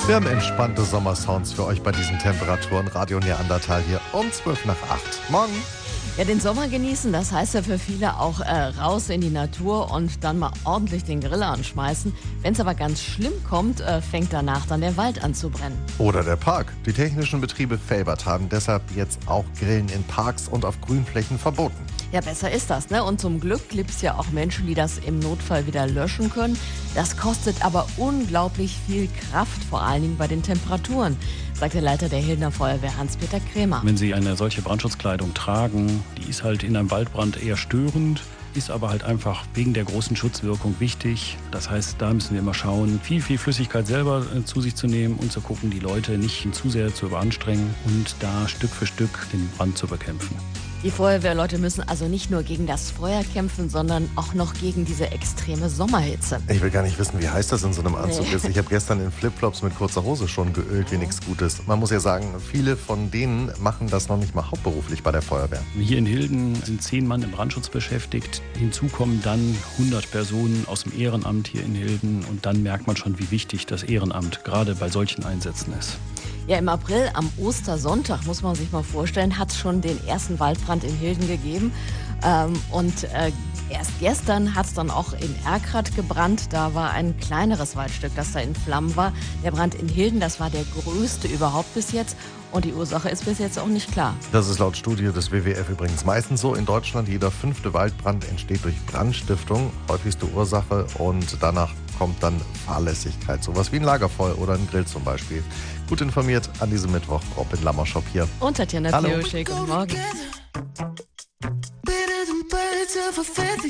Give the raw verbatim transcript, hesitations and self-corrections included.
Wir haben entspannte Sommersounds für euch bei diesen Temperaturen. Radio Neandertal hier um zwölf nach acht. Morgen. Ja, den Sommer genießen, das heißt ja für viele auch äh, raus in die Natur und dann mal ordentlich den Grill anschmeißen. Wenn es aber ganz schlimm kommt, äh, fängt danach dann der Wald an zu brennen. Oder der Park. Die technischen Betriebe Felbert haben deshalb jetzt auch Grillen in Parks und auf Grünflächen verboten. Ja, besser ist das, ne? Und zum Glück gibt es ja auch Menschen, die das im Notfall wieder löschen können. Das kostet aber unglaublich viel Kraft, vor allen Dingen bei den Temperaturen, sagt der Leiter der Hildener Feuerwehr Hans-Peter Krämer. Wenn Sie eine solche Brandschutzkleidung tragen, die ist halt in einem Waldbrand eher störend, ist aber halt einfach wegen der großen Schutzwirkung wichtig. Das heißt, da müssen wir immer schauen, viel, viel Flüssigkeit selber äh, zu sich zu nehmen und zu gucken, die Leute nicht zu sehr zu überanstrengen und da Stück für Stück den Brand zu bekämpfen. Die Feuerwehrleute müssen also nicht nur gegen das Feuer kämpfen, sondern auch noch gegen diese extreme Sommerhitze. Ich will gar nicht wissen, wie heiß das in so einem Anzug Nee. ist. Ich habe gestern in Flipflops mit kurzer Hose schon geölt, wie nichts Gutes. Man muss ja sagen, viele von denen machen das noch nicht mal hauptberuflich bei der Feuerwehr. Hier in Hilden sind zehn Mann im Brandschutz beschäftigt. Hinzu kommen dann hundert Personen aus dem Ehrenamt hier in Hilden. Und dann merkt man schon, wie wichtig das Ehrenamt gerade bei solchen Einsätzen ist. Ja, im April, am Ostersonntag, muss man sich mal vorstellen, hat es schon den ersten Waldbrand in Hilden gegeben. Ähm, und äh, erst gestern hat es dann auch in Erkrath gebrannt. Da war ein kleineres Waldstück, das da in Flammen war. Der Brand in Hilden, das war der größte überhaupt bis jetzt. Und die Ursache ist bis jetzt auch nicht klar. Das ist laut Studie des W W F übrigens meistens so. In Deutschland jeder fünfte Waldbrand entsteht durch Brandstiftung, häufigste Ursache, und danach kommt dann Fahrlässigkeit. Sowas wie ein Lagerfeuer oder ein Grill zum Beispiel. Gut informiert an diesem Mittwoch Robin Lammershop hier. Und Tatjana Hallo. Pioschek, guten Morgen.